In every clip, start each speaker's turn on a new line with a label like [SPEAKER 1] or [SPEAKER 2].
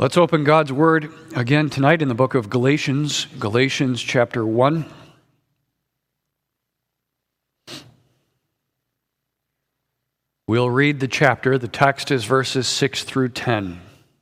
[SPEAKER 1] Let's open God's Word again tonight in the book of Galatians, Galatians chapter 1. We'll read the chapter. The text is verses 6 through 10.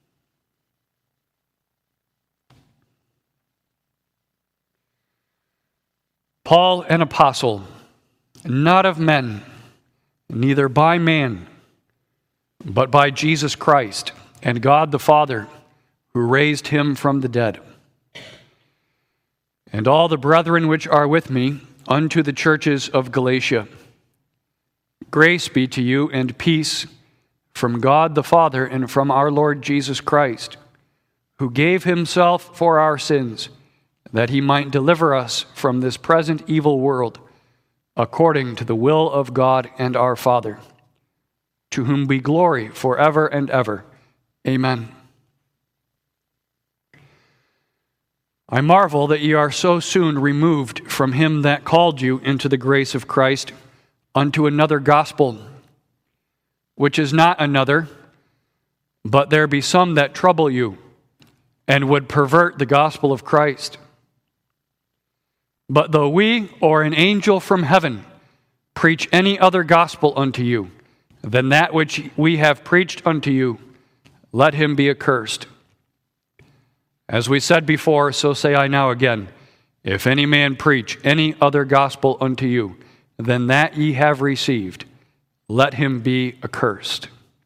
[SPEAKER 1] Paul, an apostle, not of men, neither by man, but by Jesus Christ and God the Father, who raised him from the dead. And all the brethren which are with me unto the churches of Galatia. Grace be to you and peace from God the Father and from our Lord Jesus Christ, who gave himself for our sins, that he might deliver us from this present evil world, according to the will of God and our Father, to whom be glory forever and ever. Amen. I marvel that ye are so soon removed from him that called you into the grace of Christ unto another gospel, which is not another, but there be some that trouble you, and would pervert the gospel of Christ. But though we or an angel from heaven preach any other gospel unto you than that which we have preached unto you, let him be accursed. As we said before, so say I now again, if any man preach any other gospel unto you than that ye have received, let him be accursed.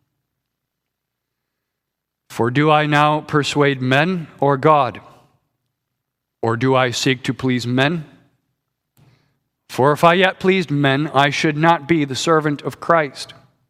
[SPEAKER 1] For do I now persuade men or God? Or do I seek to please men? For if I yet pleased men, I should not be the servant of Christ.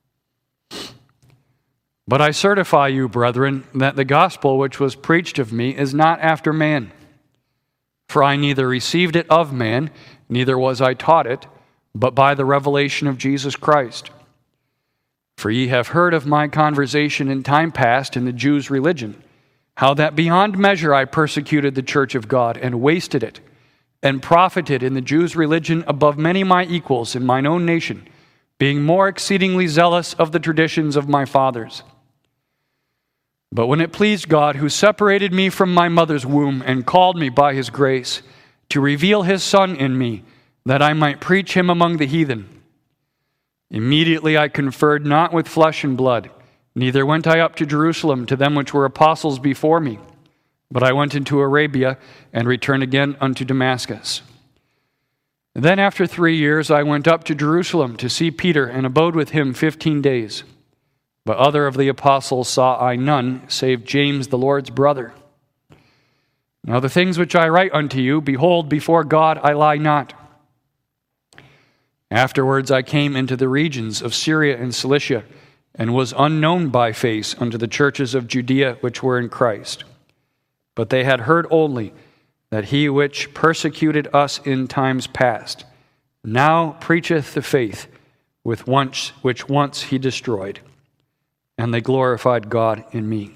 [SPEAKER 1] But I certify you, brethren, that the gospel which was preached of me is not after man. For I neither received it of man, neither was I taught it, but by the revelation of Jesus Christ. For ye have heard of my conversation in time past in the Jews' religion, how that beyond measure I persecuted the church of God, and wasted it, and profited in the Jews' religion above many my equals in mine own nation, being more exceedingly zealous of the traditions of my fathers. But when it pleased God, who separated me from my mother's womb and called me by his grace, to reveal his Son in me, that I might preach him among the heathen, immediately I conferred not with flesh and blood, neither went I up to Jerusalem to them which were apostles before me, but I went into Arabia and returned again unto Damascus. Then after 3 years I went up to Jerusalem to see Peter, and abode with him 15 days. But other of the apostles saw I none, save James the Lord's brother. Now the things which I write unto you, behold, before God I lie not. Afterwards I came into the regions of Syria and Cilicia, and was unknown by face unto the churches of Judea which were in Christ. But they had heard only that he which persecuted us in times past now preacheth the faith which once he destroyed. And they glorified God in me.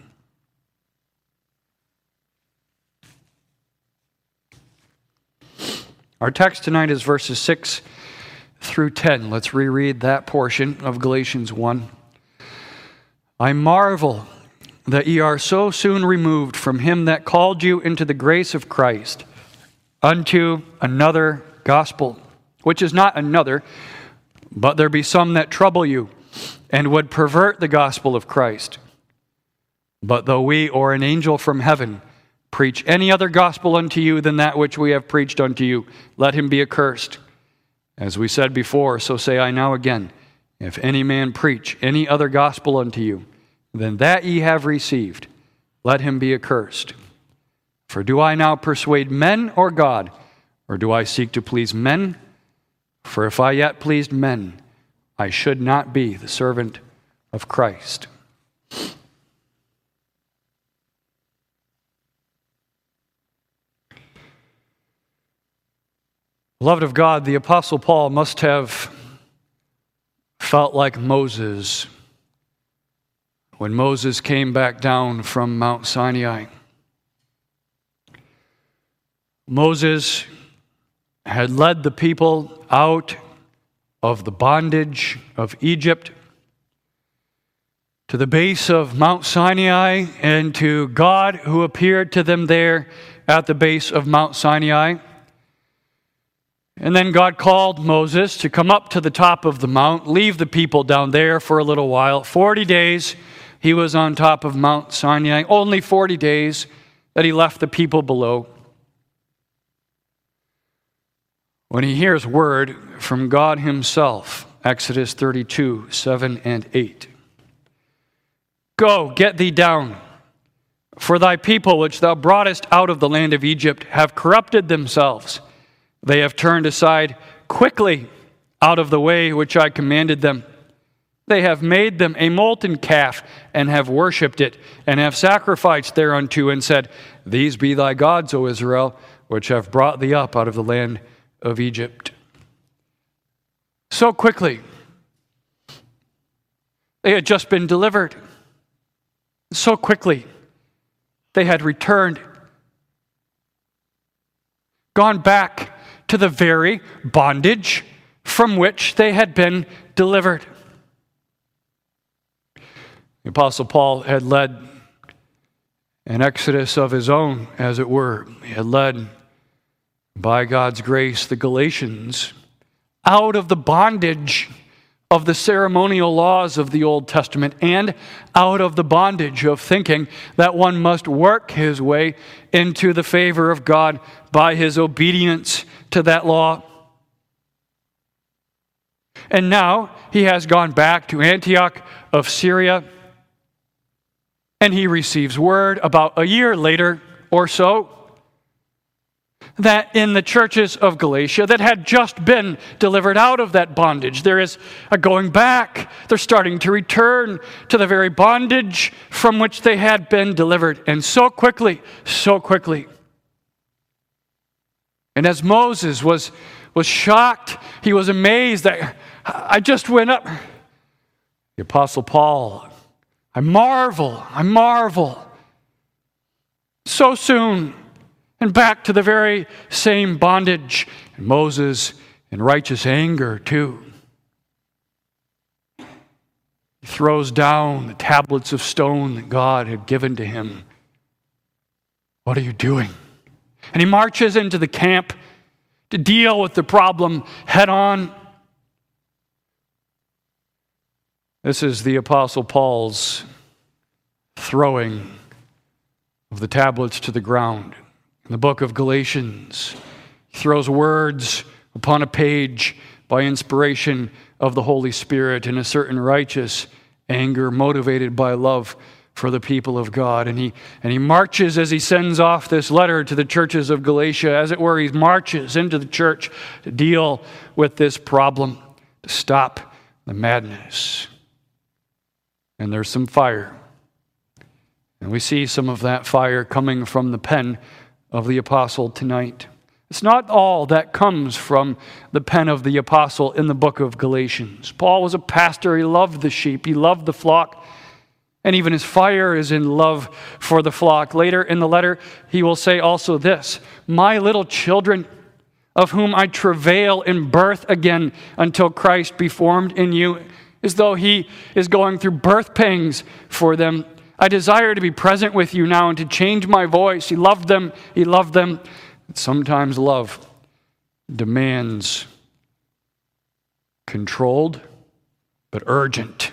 [SPEAKER 1] Our text tonight is verses 6 through 10. Let's reread that portion of Galatians 1. I marvel that ye are so soon removed from him that called you into the grace of Christ unto another gospel, which is not another, but there be some that trouble you, and would pervert the gospel of Christ. But though we or an angel from heaven preach any other gospel unto you than that which we have preached unto you, let him be accursed. As we said before, so say I now again, if any man preach any other gospel unto you than that ye have received, let him be accursed. For do I now persuade men or God, or do I seek to please men? For if I yet pleased men, I should not be the servant of Christ. Beloved of God, the Apostle Paul must have felt like Moses when Moses came back down from Mount Sinai. Moses had led the people out of the bondage of Egypt to the base of Mount Sinai and to God who appeared to them there at the base of Mount Sinai. And then God called Moses to come up to the top of the mount, leave the people down there for a little while. 40 days he was on top of Mount Sinai, only 40 days that he left the people below. When he hears word from God himself, Exodus 32, 7 and 8. Go, get thee down, for thy people which thou broughtest out of the land of Egypt have corrupted themselves. They have turned aside quickly out of the way which I commanded them. They have made them a molten calf, and have worshipped it, and have sacrificed thereunto, and said, These be thy gods, O Israel, which have brought thee up out of the land of Egypt. So quickly, they had just been delivered. So quickly, they had returned, gone back to the very bondage from which they had been delivered. The Apostle Paul had led an exodus of his own, as it were. He had led, by God's grace, the Galatians out of the bondage of the ceremonial laws of the Old Testament and out of the bondage of thinking that one must work his way into the favor of God by his obedience to that law. And now he has gone back to Antioch of Syria, and he receives word about a year later or so that in the churches of Galatia that had just been delivered out of that bondage, there is a going back. They're starting to return to the very bondage from which they had been delivered. And so quickly. And as Moses was shocked, he was amazed that I just went up. The Apostle Paul, I marvel. So soon. And back to the very same bondage. And Moses, in righteous anger, too, he throws down the tablets of stone that God had given to him. What are you doing? And he marches into the camp to deal with the problem head on. This is the Apostle Paul's throwing of the tablets to the ground. In the book of Galatians, he throws words upon a page by inspiration of the Holy Spirit in a certain righteous anger motivated by love for the people of God. And he marches as he sends off this letter to the churches of Galatia, as it were, he marches into the church to deal with this problem, to stop the madness. And there's some fire. And we see some of that fire coming from the pen of the apostle tonight. It's not all that comes from the pen of the apostle in the book of Galatians. Paul was a pastor. He loved the sheep. He loved the flock. And even his fire is in love for the flock. Later in the letter, he will say also this, My little children, of whom I travail in birth again until Christ be formed in you, as though he is going through birth pangs for them. I desire to be present with you now and to change my voice. He loved them. Sometimes love demands controlled but urgent,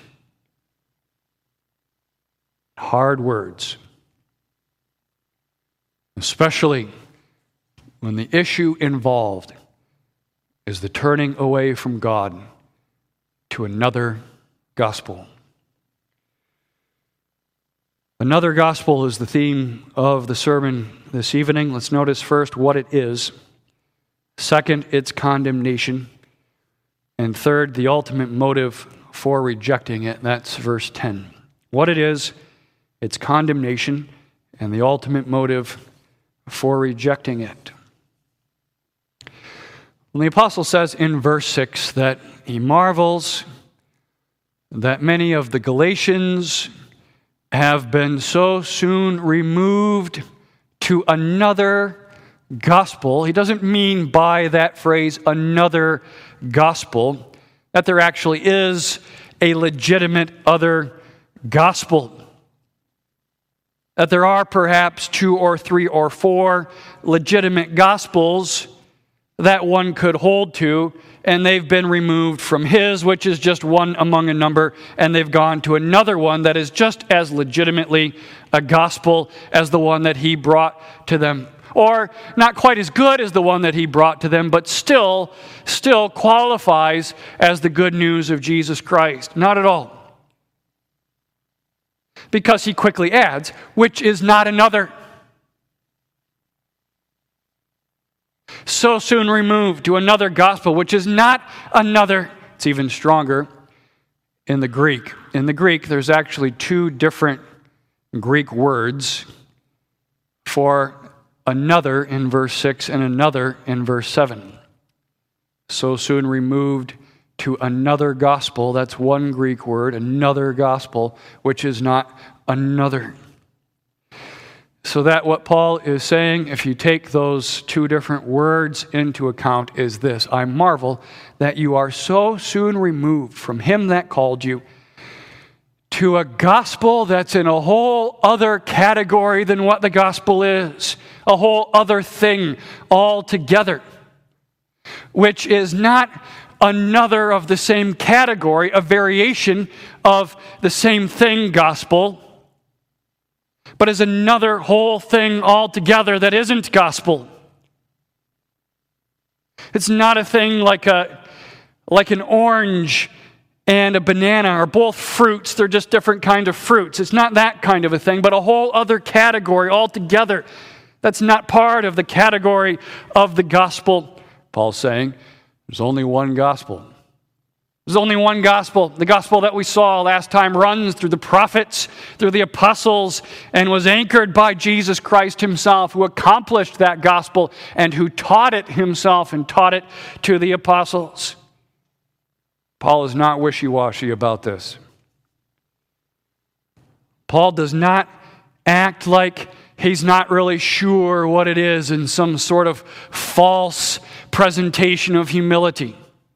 [SPEAKER 1] hard words, especially when the issue involved is the turning away from God to another gospel. Another gospel is the theme of the sermon this evening. Let's notice first what it is. Second, its condemnation. And third, the ultimate motive for rejecting it. That's verse 10. What it is, its condemnation, and the ultimate motive for rejecting it. Well, the apostle says in verse 6 that he marvels that many of the Galatians have been so soon removed to another gospel. He doesn't mean by that phrase, another gospel, that there actually is a legitimate other gospel. That there are perhaps 2 or 3 or 4 legitimate gospels that one could hold to, and they've been removed from his, which is just one among a number, and they've gone to another one that is just as legitimately a gospel as the one that he brought to them. Or not quite as good as the one that he brought to them, but still qualifies as the good news of Jesus Christ. Not at all. Because he quickly adds, which is not another. So soon removed to another gospel, which is not another. It's even stronger in the Greek. In the Greek, there's actually 2 different Greek words for another in verse 6 and another in verse 7. So soon removed to another gospel, that's one Greek word, another gospel, which is not another. So that what Paul is saying, if you take those 2 different words into account, is this: I marvel that you are so soon removed from him that called you to a gospel that's in a whole other category than what the gospel is, a whole other thing altogether, which is not another of the same category, a variation of the same thing gospel, but is another whole thing altogether that isn't gospel. It's not a thing like an orange and a banana are both fruits. They're just different kind of fruits. It's not that kind of a thing, but a whole other category altogether that's not part of the category of the gospel. Paul's saying there's only one gospel. There's only one gospel. The gospel that we saw last time runs through the prophets, through the apostles, and was anchored by Jesus Christ himself, who accomplished that gospel and who taught it himself and taught it to the apostles. Paul is not wishy-washy about this. Paul does not act like he's not really sure what it is in some sort of false presentation of humility.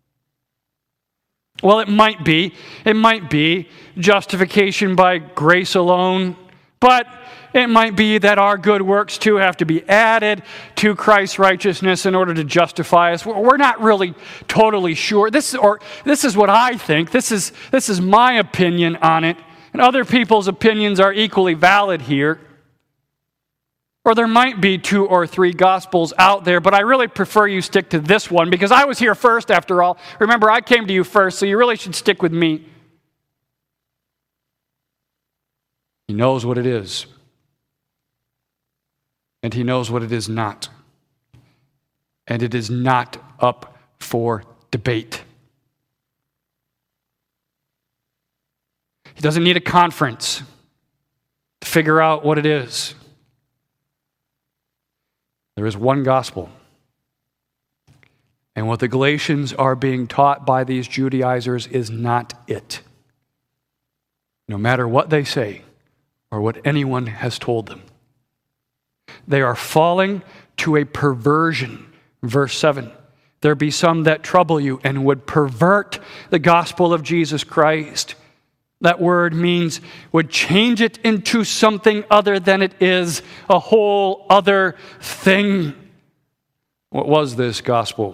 [SPEAKER 1] Well, it might be justification by grace alone, but it might be that our good works too have to be added to Christ's righteousness in order to justify us. We're not really totally sure. This is what I think. This is my opinion on it, and other people's opinions are equally valid here. Or there might be 2 or 3 gospels out there, but I really prefer you stick to this one because I was here first after all. Remember, I came to you first, so you really should stick with me. He knows what it is. And he knows what it is not. And it is not up for debate. He doesn't need a conference to figure out what it is. There is one gospel. And what the Galatians are being taught by these Judaizers is not it. No matter what they say or what anyone has told them. They are falling to a perversion. Verse 7. There be some that trouble you and would pervert the gospel of Jesus Christ. That word means would change it into something other than it is, a whole other thing. What was this gospel?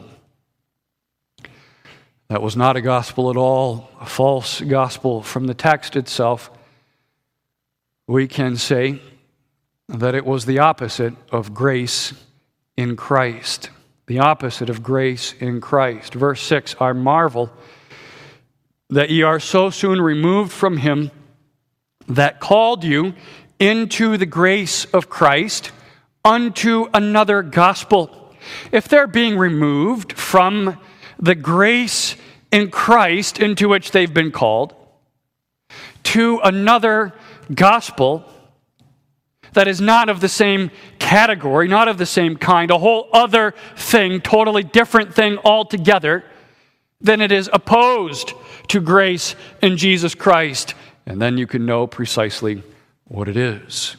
[SPEAKER 1] That was not a gospel at all, a false gospel. From the text itself, we can say that it was the opposite of grace in Christ. The opposite of grace in Christ. Verse 6, I marvel that ye are so soon removed from him that called you into the grace of Christ unto another gospel. If they're being removed from the grace in Christ into which they've been called to another gospel that is not of the same category, not of the same kind, a whole other thing, totally different thing altogether, then it is opposed to grace in Jesus Christ. And then you can know precisely what it is.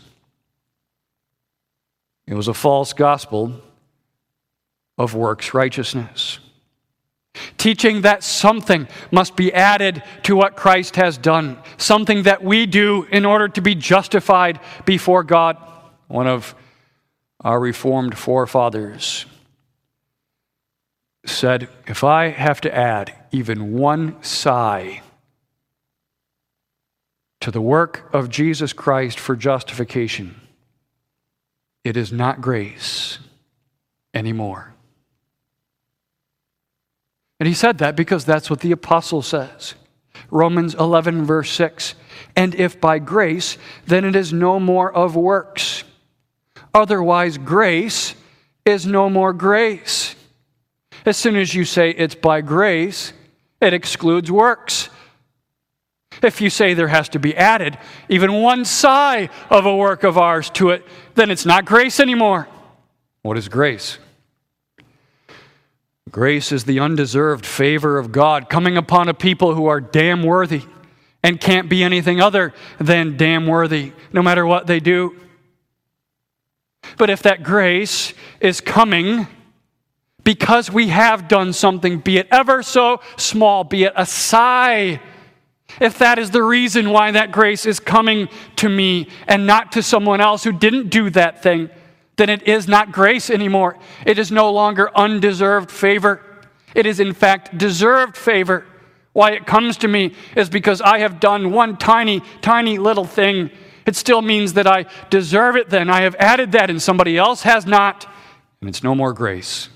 [SPEAKER 1] It was a false gospel of works righteousness. teaching that something must be added to what Christ has done, something that we do in order to be justified before God. One of our Reformed forefathers said, if I have to add even one sigh to the work of Jesus Christ for justification, it is not grace anymore. And he said that because that's what the apostle says. Romans 11, verse 6. And if by grace, then it is no more of works. Otherwise, grace is no more grace. As soon as you say it's by grace, it excludes works. If you say there has to be added even one sigh of a work of ours to it, then it's not grace anymore. What is grace? Grace is the undeserved favor of God coming upon a people who are damn worthy and can't be anything other than damn worthy, no matter what they do. But if that grace is coming because we have done something, be it ever so small, be it a sigh, if that is the reason why that grace is coming to me and not to someone else who didn't do that thing, then it is not grace anymore. It is no longer undeserved favor. It is in fact deserved favor. Why it comes to me is because I have done one tiny, tiny little thing. It still means that I deserve it then. I have added that and somebody else has not, and it's no more grace.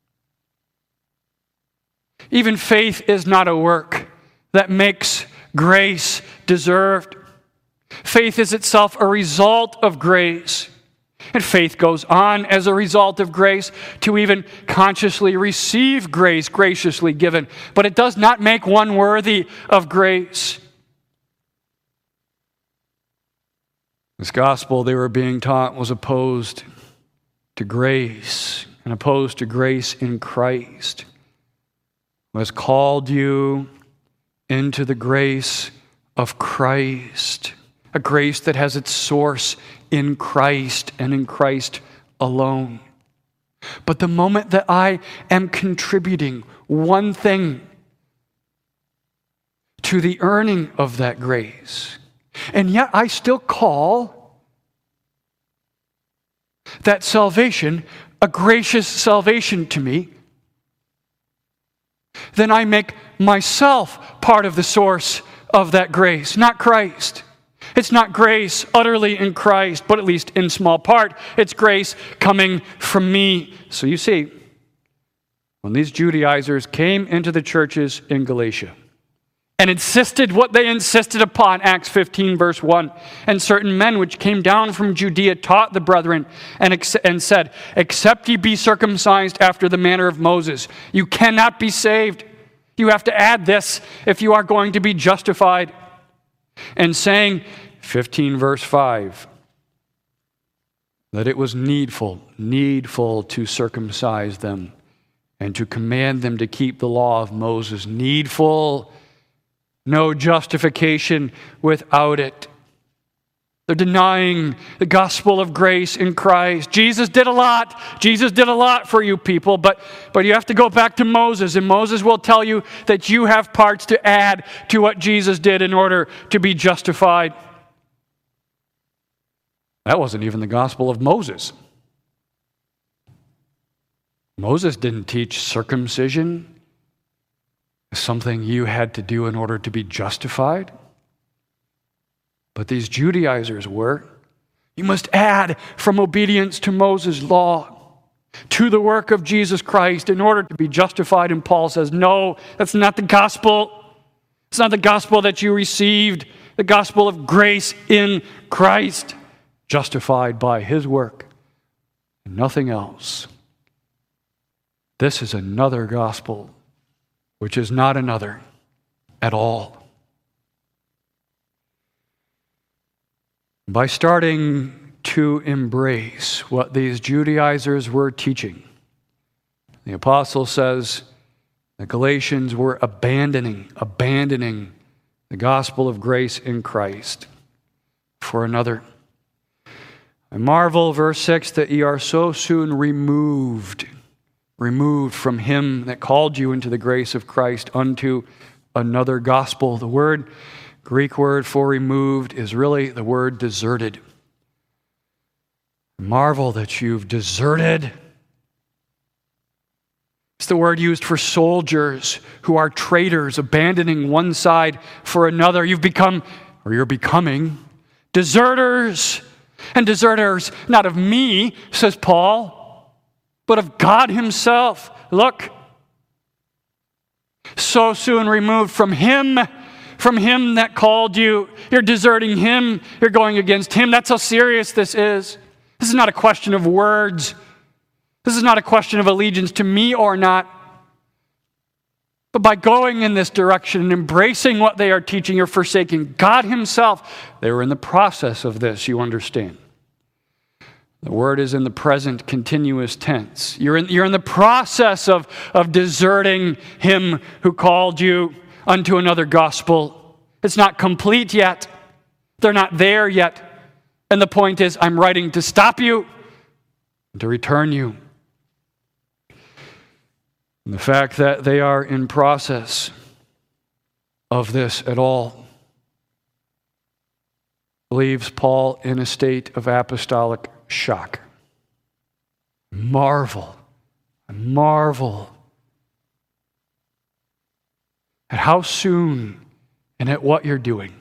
[SPEAKER 1] Even faith is not a work that makes grace deserved. Faith is itself a result of grace. And faith goes on as a result of grace to even consciously receive grace graciously given. But it does not make one worthy of grace. This gospel they were being taught was opposed to grace and opposed to grace in Christ. Who has called you into the grace of Christ, a grace that has its source in Christ and in Christ alone. But the moment that I am contributing one thing to the earning of that grace, and yet I still call that salvation a gracious salvation to me, then I make myself part of the source of that grace, not Christ. It's not grace utterly in Christ, but at least in small part, it's grace coming from me. So you see, when these Judaizers came into the churches in Galatia and insisted what they insisted upon, Acts 15, verse 1, and certain men which came down from Judea taught the brethren and said, except ye be circumcised after the manner of Moses, you cannot be saved. You have to add this if you are going to be justified. And saying, 15 verse 5, that it was needful to circumcise them and to command them to keep the law of Moses. Needful, no justification without it. They're denying the gospel of grace in Christ. Jesus did a lot. Jesus did a lot for you people, but you have to go back to Moses, and Moses will tell you that you have parts to add to what Jesus did in order to be justified. That wasn't even the gospel of Moses. Moses didn't teach circumcision as something you had to do in order to be justified. But these Judaizers were. You must add from obedience to Moses' law to the work of Jesus Christ in order to be justified. And Paul says, no, that's not the gospel. It's not the gospel that you received. The gospel of grace in Christ, justified by his work and nothing else. This is another gospel, which is not another at all. By starting to embrace what these Judaizers were teaching, the apostle says the Galatians were abandoning the gospel of grace in Christ for another. I marvel, verse 6, that ye are so soon removed removed from him that called you into the grace of Christ unto another gospel. The Greek word for removed is really the word deserted. Marvel that you've deserted. It's the word used for soldiers who are traitors, abandoning one side for another. You're becoming deserters. And deserters, not of me, says Paul, but of God himself. Look, so soon removed from him that called you. You're deserting him. You're going against him. That's how serious this is. This is not a question of words. This is not a question of allegiance to me or not. But by going in this direction and embracing what they are teaching, you're forsaking God himself. They were in the process of this, you understand. The word is in the present continuous tense. You're in the process of deserting him who called you unto another gospel. It's not complete yet. They're not there yet. And the point is, I'm writing to stop you, to return you. And the fact that they are in process of this at all leaves Paul in a state of apostolic shock. Marvel at how soon and at what you're doing.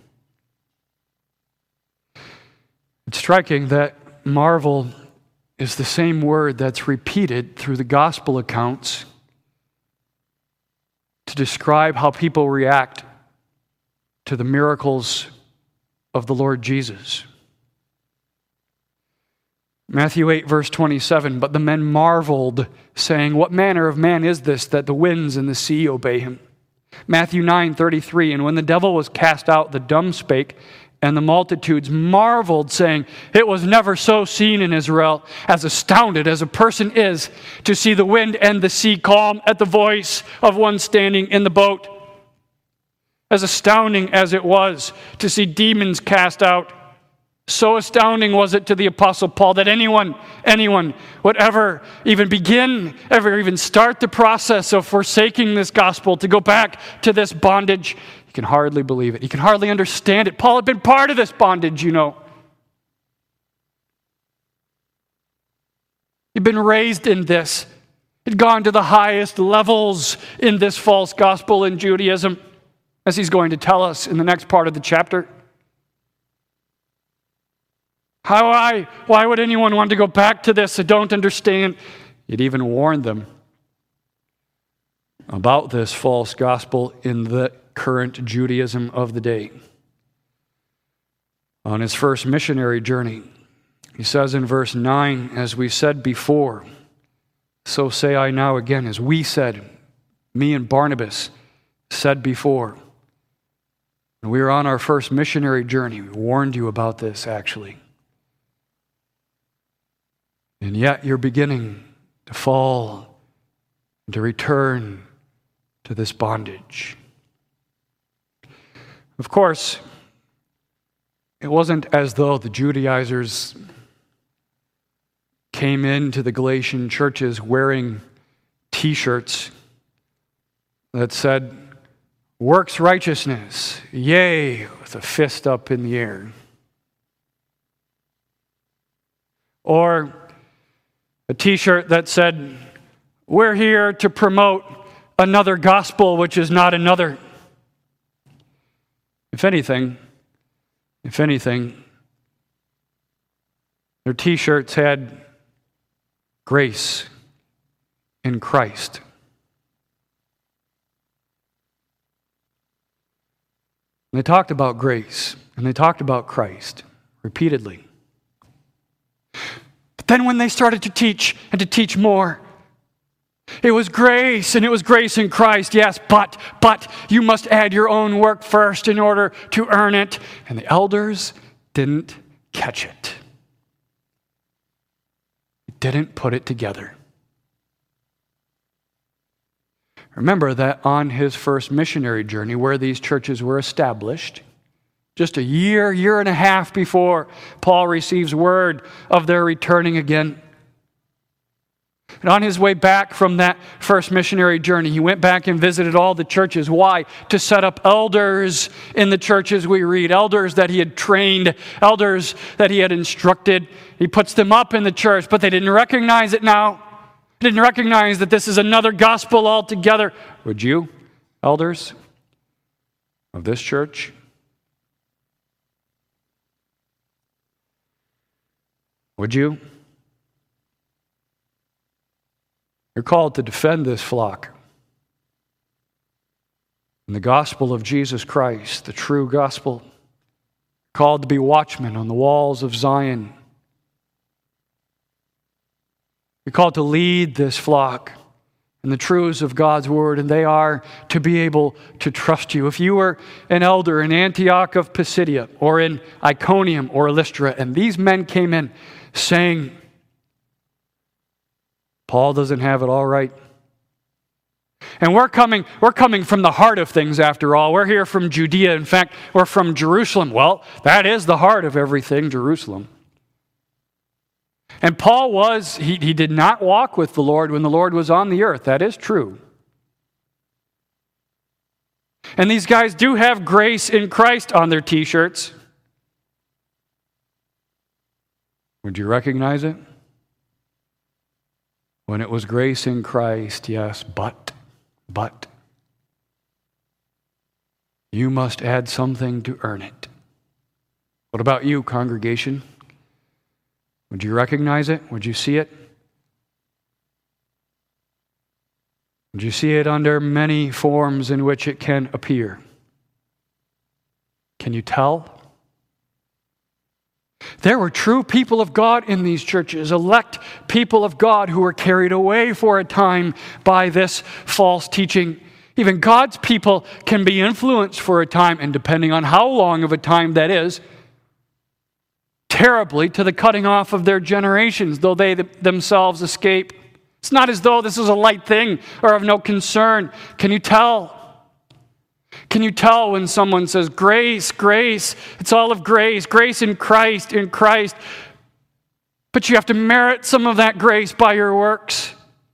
[SPEAKER 1] It's striking that marvel is the same word that's repeated through the gospel accounts to describe how people react to the miracles of the Lord Jesus. Matthew 8, verse 27, but the men marveled, saying, what manner of man is this that the winds and the sea obey him? Matthew 9, 33, and when the devil was cast out, the dumb spake, and the multitudes marveled, saying, it was never so seen in Israel, as astounded as a person is to see the wind and the sea calm at the voice of one standing in the boat. As astounding as it was to see demons cast out, so astounding was it to the Apostle Paul that anyone would ever even start the process of forsaking this gospel to go back to this bondage. He can hardly believe it. He can hardly understand it. Paul had been part of this bondage, you know. He'd been raised in this. He'd gone to the highest levels in this false gospel in Judaism, as he's going to tell us in the next part of the chapter. Why would anyone want to go back to this? I don't understand. He'd even warned them about this false gospel in the current Judaism of the day. On his first missionary journey, he says in verse 9, as we said before, so say I now again, as we said, me and Barnabas said before. And we were on our first missionary journey. We warned you about this, actually. And yet you're beginning to fall, to return to this bondage. Of course, it wasn't as though the Judaizers came into the Galatian churches wearing T-shirts that said, works righteousness, yay, with a fist up in the air. Or a T-shirt that said, we're here to promote another gospel which is not another. If anything, their T-shirts had grace in Christ. And they talked about grace, and they talked about Christ repeatedly. But then when they started to teach and to teach more, it was grace, and it was grace in Christ, yes, but you must add your own work first in order to earn it. And the elders didn't catch it. They didn't put it together. Remember that on his first missionary journey, where these churches were established, just a year and a half before Paul receives word of their returning again, And on his way back from that first missionary journey, he went back and visited all the churches. Why? To set up elders in the churches we read, elders that he had trained, elders that he had instructed. He puts them up in the church, but they didn't recognize it now. They didn't recognize that this is another gospel altogether. Would you, elders of this church? Would you? You're called to defend this flock. In the gospel of Jesus Christ, the true gospel. Called to be watchmen on the walls of Zion. You're called to lead this flock in the truths of God's word, and they are to be able to trust you. If you were an elder in Antioch of Pisidia, or in Iconium or Lystra, and these men came in saying, Paul doesn't have it all right. And we're coming from the heart of things after all. We're here from Judea. In fact, we're from Jerusalem. Well, that is the heart of everything, Jerusalem. And Paul he did not walk with the Lord when the Lord was on the earth. That is true. And these guys do have grace in Christ on their t-shirts. Would you recognize it? When it was grace in Christ, yes, but. You must add something to earn it. What about you, congregation? Would you recognize it? Would you see it? Would you see it under many forms in which it can appear? Can you tell? There were true people of God in these churches, elect people of God who were carried away for a time by this false teaching. Even God's people can be influenced for a time, and depending on how long of a time that is, terribly to the cutting off of their generations, though they themselves escape. It's not as though this is a light thing or of no concern. Can you tell? Can you tell when someone says, grace, grace, it's all of grace, grace in Christ, but you have to merit some of that grace by your works.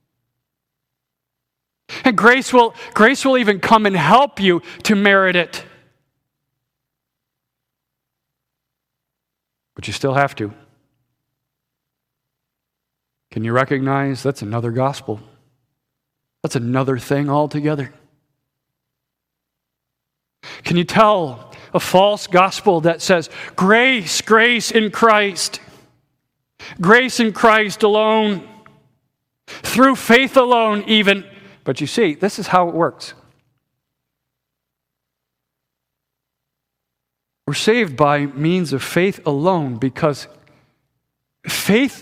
[SPEAKER 1] And grace will even come and help you to merit it. But you still have to. Can you recognize that's another gospel? That's another thing altogether. Can you tell a false gospel that says, grace, grace in Christ, grace in Christ alone, through faith alone even. But you see, this is how it works. We're saved by means of faith alone because faith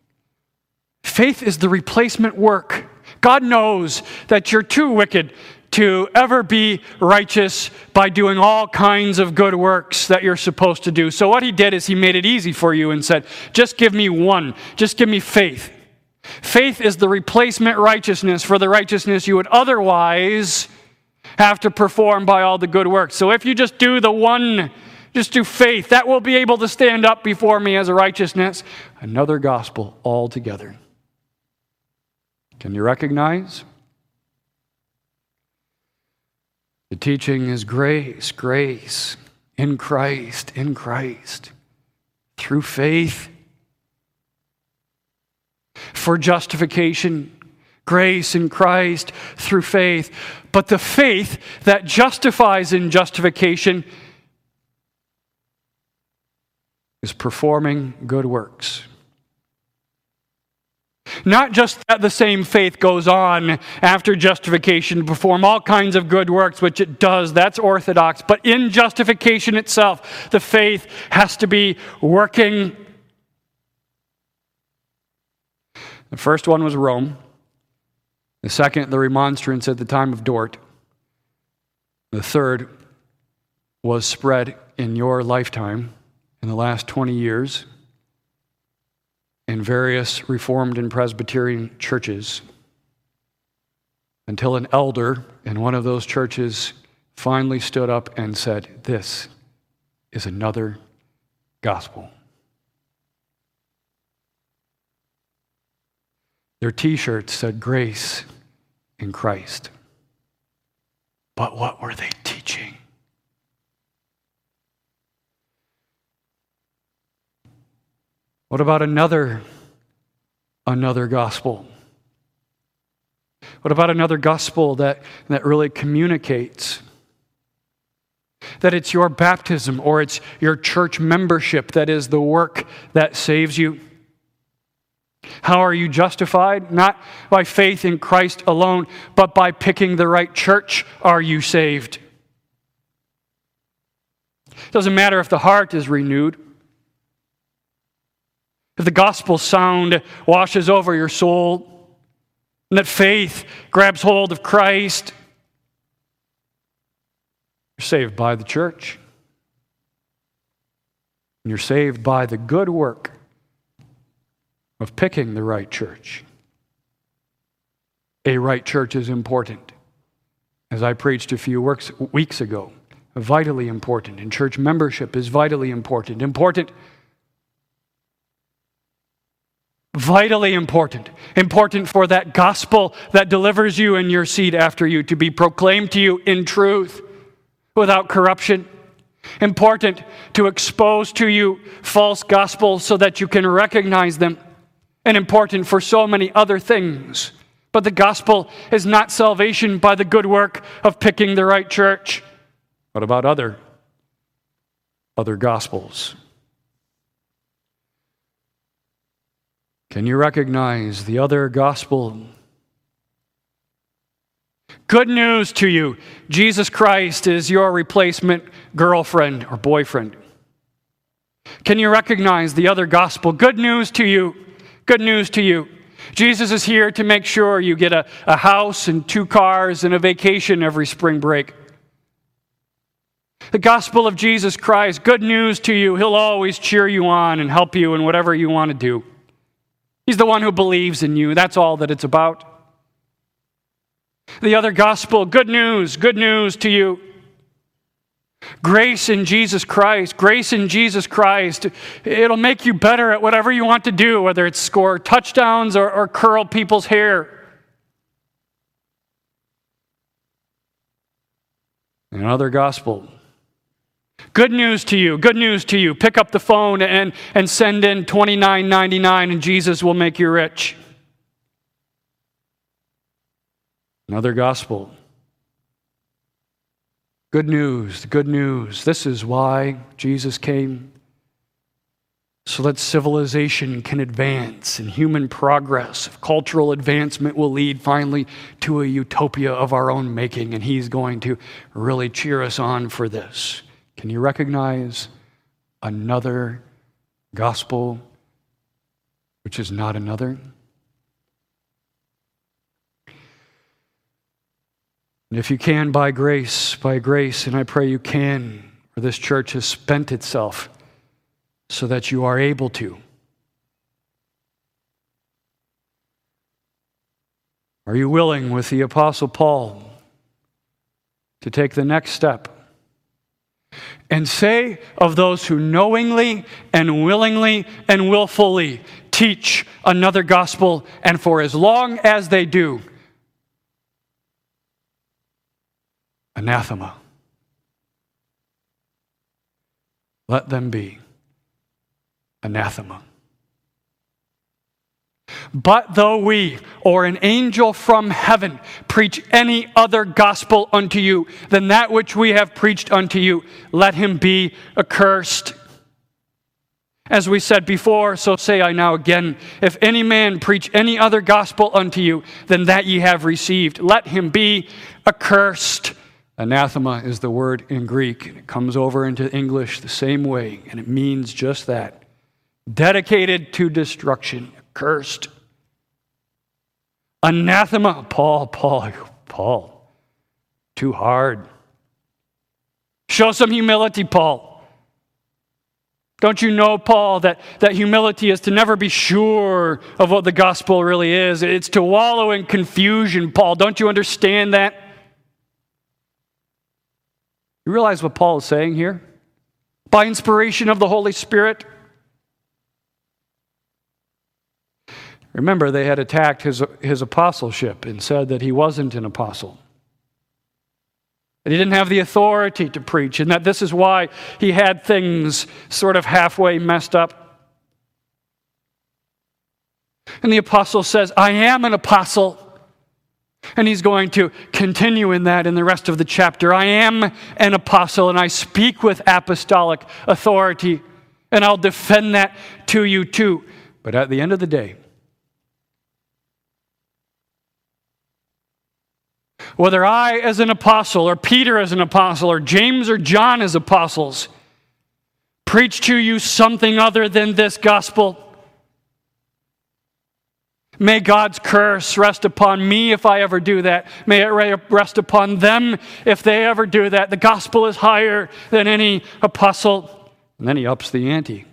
[SPEAKER 1] is the replacement work. God knows that you're too wicked to ever be righteous by doing all kinds of good works that you're supposed to do. So what he did is he made it easy for you and said, just give me one. Just give me faith. Faith is the replacement righteousness for the righteousness you would otherwise have to perform by all the good works. So if you just do the one, just do faith, that will be able to stand up before me as a righteousness. Another gospel altogether. Can you recognize? The teaching is grace, grace, in Christ, through faith. For justification, grace in Christ, through faith. But the faith that justifies in justification is performing good works. Not just that the same faith goes on after justification to perform all kinds of good works, which it does, that's orthodox, but in justification itself, the faith has to be working. The first one was Rome. The second, the remonstrance at the time of Dort. The third was spread in your lifetime in the last 20 years. In various Reformed and Presbyterian churches until an elder in one of those churches finally stood up and said, this is another gospel. Their t-shirts said grace in Christ. But what were they teaching? What about another gospel? What about another gospel that really communicates that it's your baptism or it's your church membership that is the work that saves you? How are you justified? Not by faith in Christ alone, but by picking the right church are you saved. It doesn't matter if the heart is renewed. If the gospel sound washes over your soul, and that faith grabs hold of Christ, you're saved by the church. And you're saved by the good work of picking the right church. A right church is important. As I preached a few weeks ago, vitally important. And church membership is vitally important. Vitally important. Important for that gospel that delivers you and your seed after you to be proclaimed to you in truth without corruption. Important to expose to you false gospels so that you can recognize them. And important for so many other things. But the gospel is not salvation by the good work of picking the right church. What about other gospels? Can you recognize the other gospel? Good news to you. Jesus Christ is your replacement girlfriend or boyfriend. Can you recognize the other gospel? Good news to you. Good news to you. Jesus is here to make sure you get a house and 2 cars and a vacation every spring break. The gospel of Jesus Christ, good news to you. He'll always cheer you on and help you in whatever you want to do. He's the one who believes in you. That's all that it's about. The other gospel, good news to you. Grace in Jesus Christ. Grace in Jesus Christ. It'll make you better at whatever you want to do, whether it's score touchdowns or curl people's hair. Another gospel. Good news to you. Good news to you. Pick up the phone and send in $29.99 and Jesus will make you rich. Another gospel. Good news, good news. This is why Jesus came, so that civilization can advance and human progress, cultural advancement will lead finally to a utopia of our own making, and He's going to really cheer us on for this. Can you recognize another gospel which is not another? And if you can, by grace, and I pray you can, for this church has spent itself so that you are able to. Are you willing, with the Apostle Paul, to take the next step and say of those who knowingly and willingly and willfully teach another gospel, and for as long as they do, anathema. Let them be anathema. But though we, or an angel from heaven, preach any other gospel unto you than that which we have preached unto you, let him be accursed. As we said before, so say I now again, if any man preach any other gospel unto you than that ye have received, let him be accursed. Anathema is the word in Greek, and it comes over into English the same way, and it means just that. Dedicated to destruction, cursed. Anathema. Paul. Too hard. Show some humility, Paul. Don't you know, Paul, that humility is to never be sure of what the gospel really is? It's to wallow in confusion, Paul. Don't you understand that? You realize what Paul is saying here? By inspiration of the Holy Spirit. Remember, they had attacked his apostleship and said that he wasn't an apostle, that he didn't have the authority to preach, and that this is why he had things sort of halfway messed up. And the apostle says, I am an apostle. And he's going to continue in that in the rest of the chapter. I am an apostle, and I speak with apostolic authority, and I'll defend that to you too. But at the end of the day, whether I as an apostle, or Peter as an apostle, or James or John as apostles, preach to you something other than this gospel, may God's curse rest upon me if I ever do that. May it rest upon them if they ever do that. The gospel is higher than any apostle. And then he ups the ante.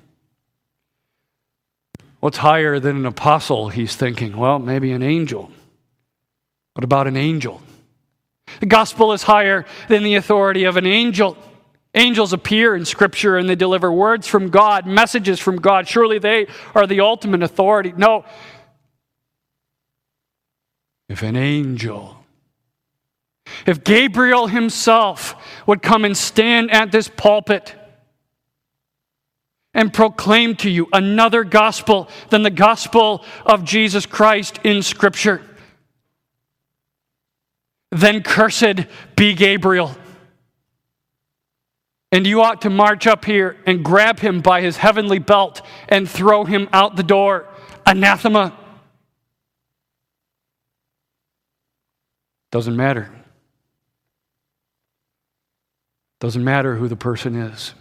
[SPEAKER 1] What's higher than an apostle, he's thinking? Well, maybe an angel. What about an angel? The gospel is higher than the authority of an angel. Angels appear in Scripture and they deliver words from God, messages from God. Surely they are the ultimate authority. No. If an angel, if Gabriel himself would come and stand at this pulpit and proclaim to you another gospel than the gospel of Jesus Christ in Scripture, then cursed be Gabriel. And you ought to march up here and grab him by his heavenly belt and throw him out the door. Anathema. Doesn't matter. Doesn't matter who the person is.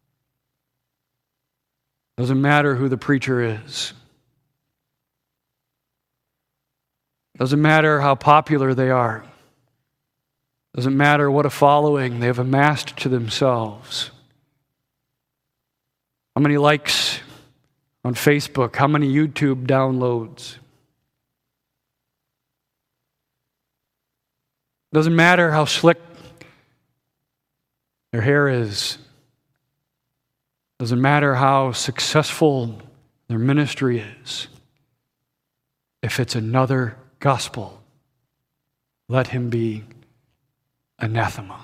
[SPEAKER 1] Doesn't matter who the preacher is. Doesn't matter how popular they are. Doesn't matter what a following they've amassed to themselves. How many likes on Facebook? How many YouTube downloads? Doesn't matter how slick their hair is. Doesn't matter how successful their ministry is. If it's another gospel, let him be anathema.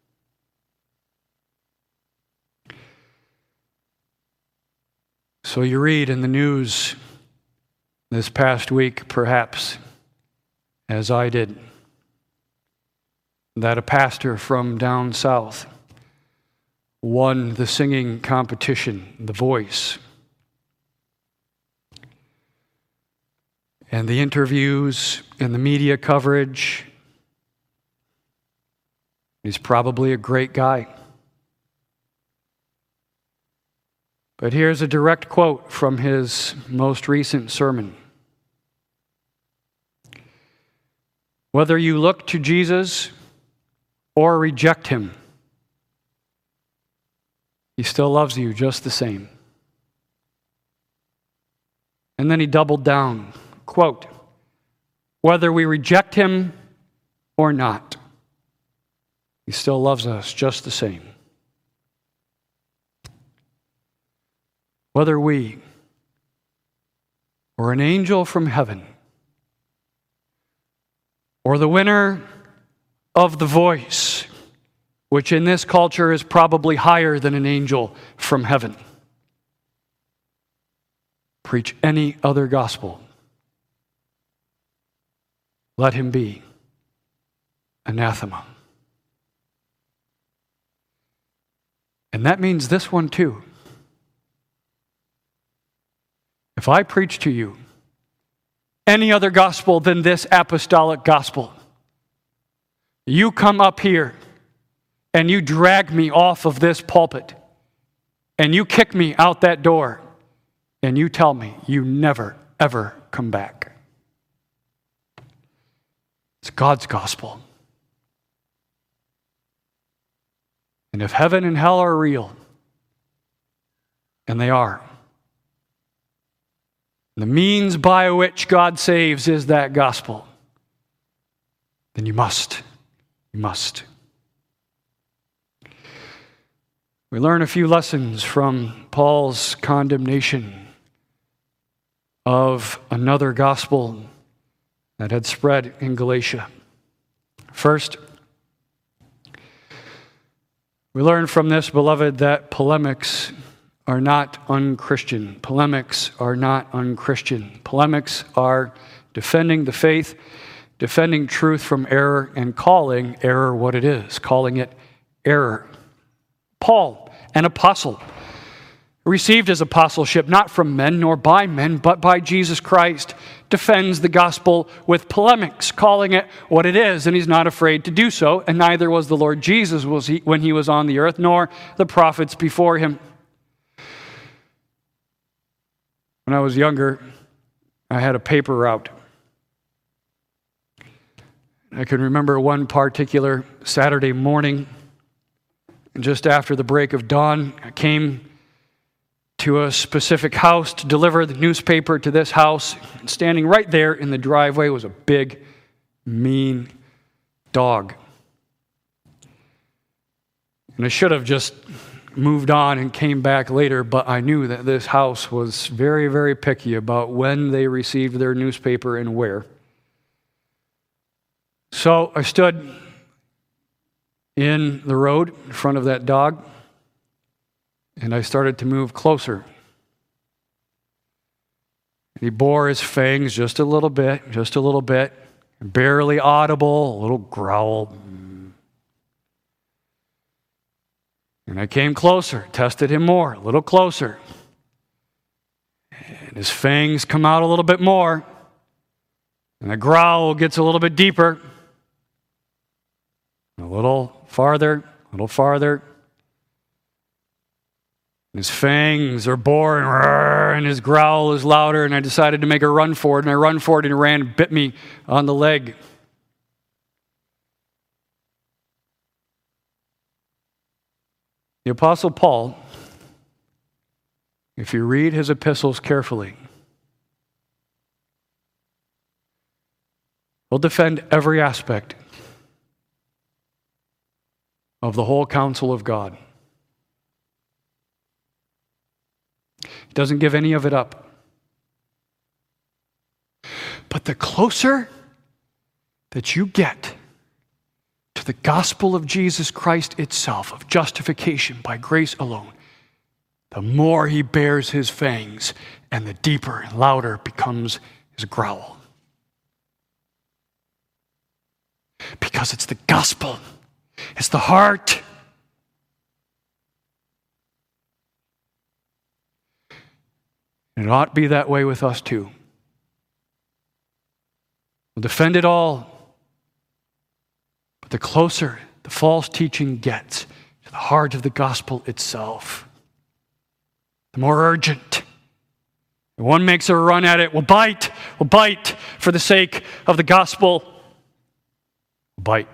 [SPEAKER 1] So you read in the news this past week, perhaps, as I did, that a pastor from down south won the singing competition, The Voice. And the interviews and the media coverage, he's probably a great guy. But here's a direct quote from his most recent sermon. Whether you look to Jesus or reject him, he still loves you just the same. And then he doubled down, quote, whether we reject him or not, he still loves us just the same. Whether we or an angel from heaven or the winner of The Voice, which in this culture is probably higher than an angel from heaven, preach any other gospel, let him be anathema. And that means this one too. If I preach to you any other gospel than this apostolic gospel, you come up here and you drag me off of this pulpit and you kick me out that door and you tell me you never, ever come back. It's God's gospel. And if heaven and hell are real, and they are, the means by which God saves is that gospel, then you must. We learn a few lessons from Paul's condemnation of another gospel that had spread in Galatia. First, we learn from this, beloved, that polemics are not unchristian. Polemics are not unchristian. Polemics are defending the faith, defending truth from error, and calling error what it is, calling it error. Paul, an apostle, received his apostleship not from men nor by men, but by Jesus Christ, defends the gospel with polemics, calling it what it is, and he's not afraid to do so, and neither was the Lord Jesus when he was on the earth, nor the prophets before him. When I was younger, I had a paper route. I can remember one particular Saturday morning, just after the break of dawn, I came to a specific house to deliver the newspaper to this house. And standing right there in the driveway was a big, mean dog. And I should have just moved on and came back later, but I knew that this house was very, very picky about when they received their newspaper and where. So I stood in the road in front of that dog, and I started to move closer. He bore his fangs just a little bit, barely audible, a little growl. And I came closer, tested him more, a little closer. And his fangs come out a little bit more, and the growl gets a little bit deeper. A little farther. His fangs are boring, and his growl is louder, and I decided to make a run for it, and I run for it, and he ran and bit me on the leg. The Apostle Paul, if you read his epistles carefully, will defend every aspect of the whole counsel of God. He doesn't give any of it up. But the closer that you get to the gospel of Jesus Christ itself, of justification by grace alone, the more he bears his fangs and the deeper and louder becomes his growl. Because it's the gospel. It's the heart. And it ought to be that way with us too. We'll defend it all. But the closer the false teaching gets to the heart of the gospel itself, the more urgent. When one makes a run at it, we'll bite for the sake of the gospel. We'll bite.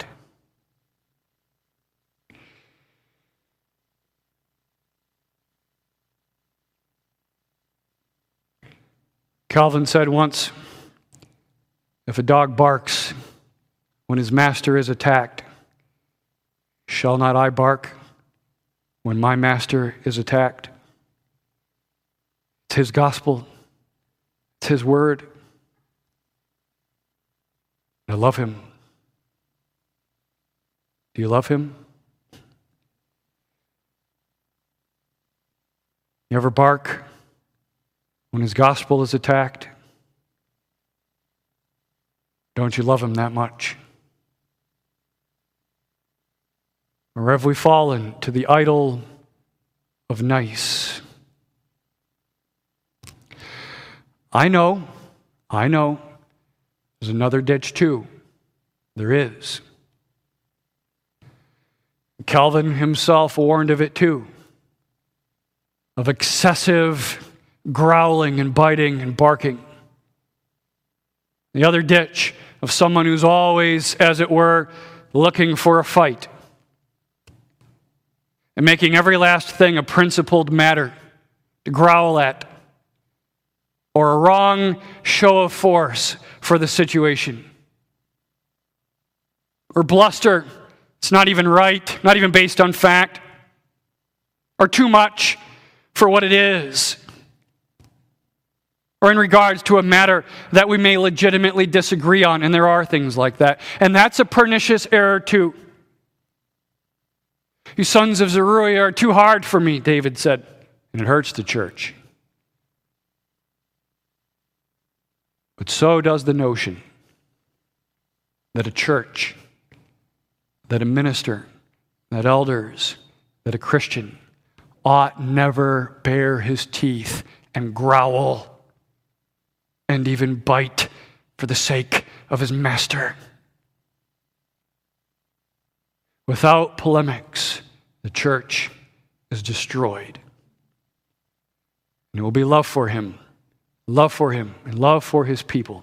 [SPEAKER 1] Calvin said once, if a dog barks when his master is attacked, shall not I bark when my master is attacked? It's his gospel. It's his word. I love him. Do you love him? You ever bark when his gospel is attacked? Don't you love him that much? Or have we fallen to the idol of nice? I know, there's another ditch too. There is. Calvin himself warned of it too, of excessive growling and biting and barking. The other ditch of someone who's always, as it were, looking for a fight and making every last thing a principled matter to growl at, or a wrong show of force for the situation, or bluster. It's not even right, not even based on fact, or too much for what it is. or in regards to a matter that we may legitimately disagree on, and there are things like that. And that's a pernicious error too. You sons of Zeruiah are too hard for me, David said, and it hurts the church. But so does the notion that a church, that a minister, that elders, that a Christian ought never bare his teeth and growl and even bite for the sake of his master. Without polemics, the church is destroyed. And it will be love for him, and love for his people.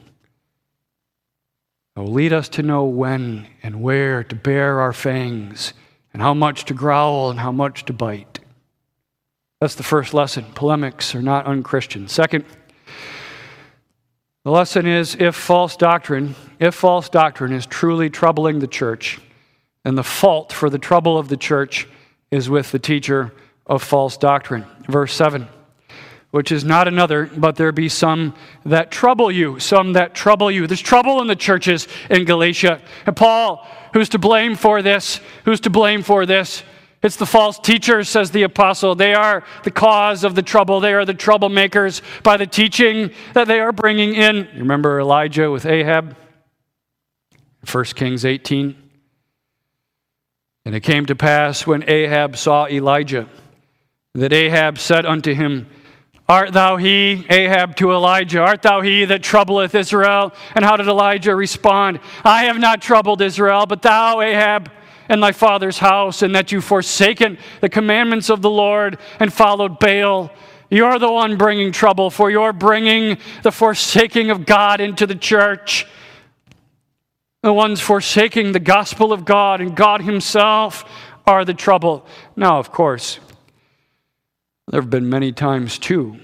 [SPEAKER 1] It will lead us to know when and where to bare our fangs, and how much to growl and how much to bite. That's the first lesson. Polemics are not unchristian. Second, the lesson is if false doctrine is truly troubling the church, then the fault for the trouble of the church is with the teacher of false doctrine. Verse 7, which is not another, but there be some that trouble you. There's trouble in the churches in Galatia. And Paul, who's to blame for this? It's the false teachers, says the apostle. They are the cause of the trouble. They are the troublemakers by the teaching that they are bringing in. You remember Elijah with Ahab? 1 Kings 18. And it came to pass when Ahab saw Elijah, that Ahab said unto him, Art thou he, Ahab to Elijah, art thou he that troubleth Israel? And how did Elijah respond? I have not troubled Israel, but thou, Ahab, and thy father's house, and that you forsaken the commandments of the Lord and followed Baal. You're the one bringing trouble, for you're bringing the forsaking of God into the church. The ones forsaking the gospel of God and God himself are the trouble. Now, of course, there have been many times too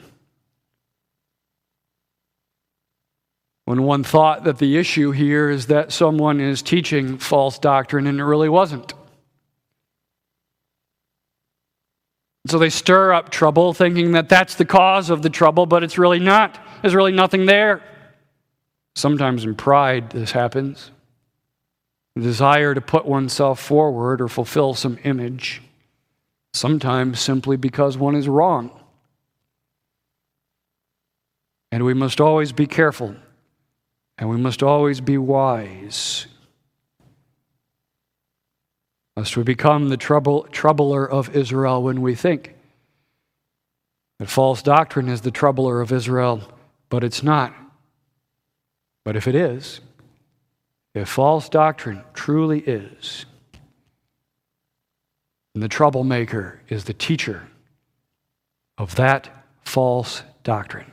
[SPEAKER 1] when one thought that the issue here is that someone is teaching false doctrine and it really wasn't. So they stir up trouble thinking that that's the cause of the trouble, but it's really not. There's really nothing there. Sometimes in pride this happens. The desire to put oneself forward or fulfill some image. Sometimes simply because one is wrong. And we must always be careful. And we must always be wise. Lest we become the troubler of Israel when we think that false doctrine is the troubler of Israel, but it's not. But if it is, if false doctrine truly is, then the troublemaker is the teacher of that false doctrine.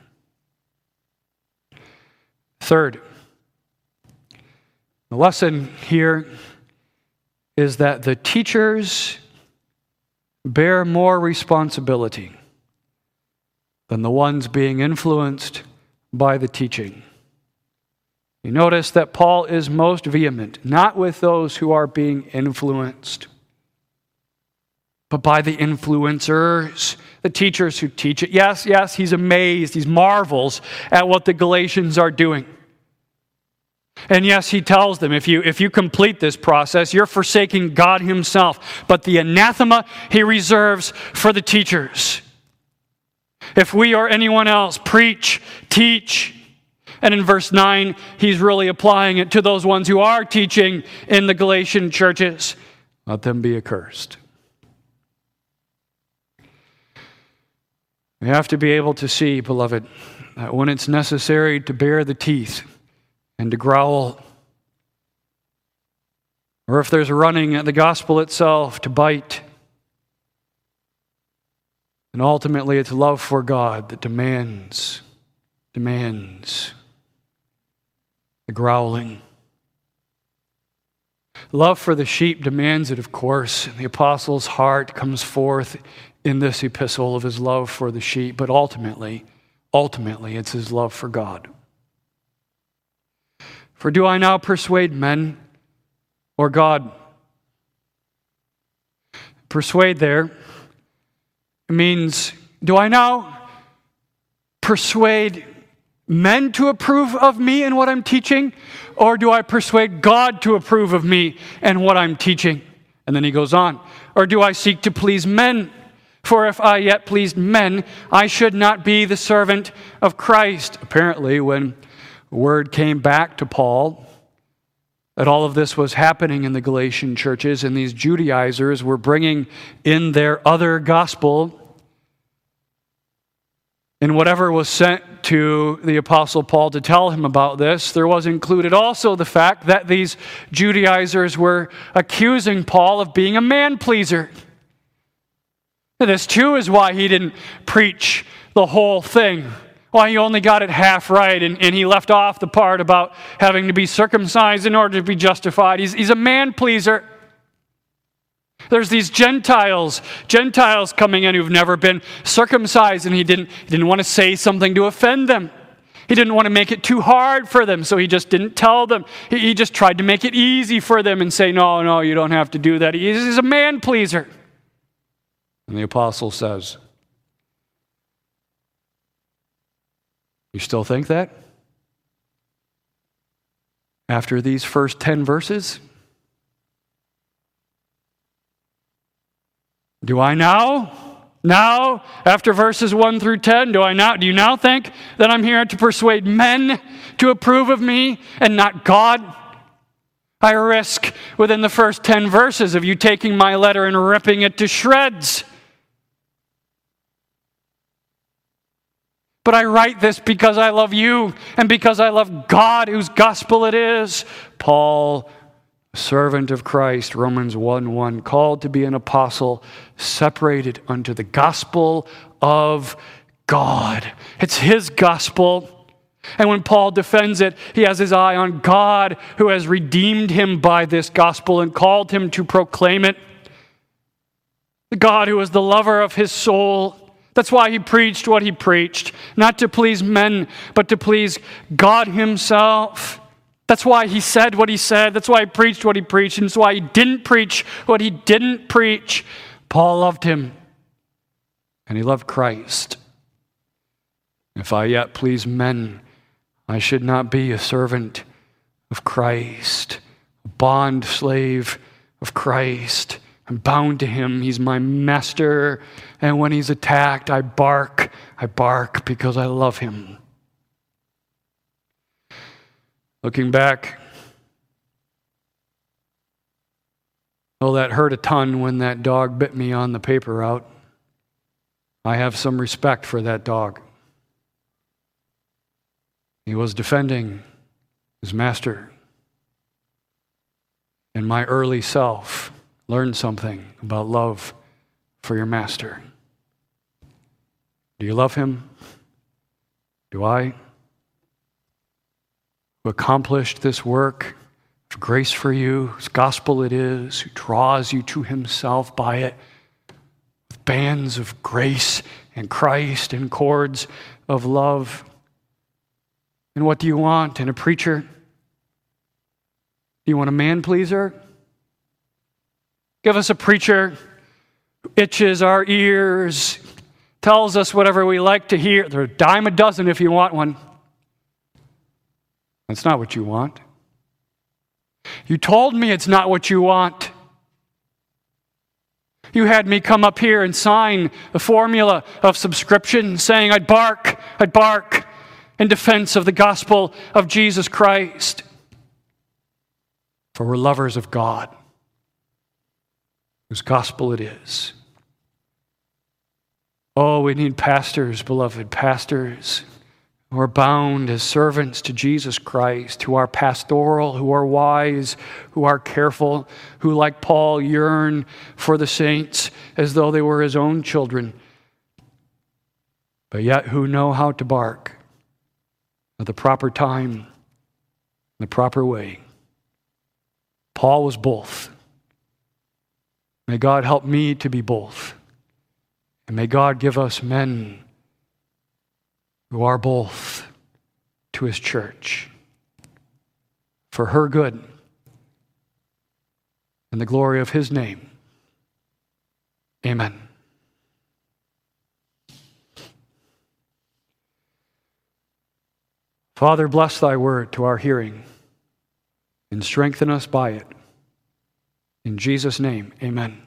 [SPEAKER 1] Third, the lesson here is that the teachers bear more responsibility than the ones being influenced by the teaching. You notice that Paul is most vehement, not with those who are being influenced, but by the influencers, the teachers who teach it. Yes, he's amazed, he marvels at what the Galatians are doing. And yes, he tells them, if you complete this process, you're forsaking God himself. But the anathema he reserves for the teachers. If we or anyone else preach, teach, and in verse 9, he's really applying it to those ones who are teaching in the Galatian churches, let them be accursed. We have to be able to see, beloved, that when it's necessary to bare the teeth and to growl, or if there's running at the gospel itself, to bite, and ultimately it's love for God that demands the growling. Love for the sheep demands it, of course. The apostle's heart comes forth in this epistle of his love for the sheep, but ultimately, it's his love for God. For do I now persuade men or God? Persuade there means, do I now persuade men to approve of me and what I'm teaching? Or do I persuade God to approve of me and what I'm teaching? And then he goes on. Or do I seek to please men? For if I yet pleased men, I should not be the servant of Christ. Apparently, when word came back to Paul that all of this was happening in the Galatian churches and these Judaizers were bringing in their other gospel, and whatever was sent to the Apostle Paul to tell him about this, there was included also the fact that these Judaizers were accusing Paul of being a man-pleaser. This too is why he didn't preach the whole thing. Why he only got it half right and he left off the part about having to be circumcised in order to be justified. He's a man-pleaser. There's these Gentiles coming in who've never been circumcised, and he didn't want to say something to offend them. He didn't want to make it too hard for them, so he just didn't tell them. He just tried to make it easy for them and say, no, you don't have to do that. He's a man-pleaser. And the apostle says, you still think that? After these first 10 verses? Do I now, after verses 1 through 10, do you now think that I'm here to persuade men to approve of me and not God? I risk within the first 10 verses of you taking my letter and ripping it to shreds. But I write this because I love you and because I love God, whose gospel it is. Paul, servant of Christ, Romans 1:1, called to be an apostle, separated unto the gospel of God. It's his gospel. And when Paul defends it, he has his eye on God, who has redeemed him by this gospel and called him to proclaim it. The God who is the lover of his soul. That's why he preached what he preached, not to please men, but to please God himself. That's why he said what he said. That's why he preached what he preached. And that's why he didn't preach what he didn't preach. Paul loved him, and he loved Christ. If I yet please men, I should not be a servant of Christ, a bond slave of Christ. I'm bound to him. He's my master. And when he's attacked, I bark. I bark because I love him. Looking back, oh, that hurt a ton when that dog bit me on the paper route. I have some respect for that dog. He was defending his master. And my early self learned something about love for your master. Do you love him? Do I? Who accomplished this work of grace for you, whose gospel it is, who draws you to himself by it, with bands of grace and Christ and cords of love. And what do you want in a preacher? Do you want a man-pleaser? Give us a preacher who itches our ears, tells us whatever we like to hear. They're a dime a dozen if you want one. That's not what you want. You told me it's not what you want. You had me come up here and sign the formula of subscription saying I'd bark in defense of the gospel of Jesus Christ. For we're lovers of God, whose gospel it is. Oh, we need pastors, beloved pastors, who are bound as servants to Jesus Christ, who are pastoral, who are wise, who are careful, who, like Paul, yearn for the saints as though they were his own children, but yet who know how to bark at the proper time, the proper way. Paul was both. May God help me to be both. And may God give us men who are both to his church for her good and the glory of his name. Amen. Father, bless thy word to our hearing and strengthen us by it. In Jesus' name, amen.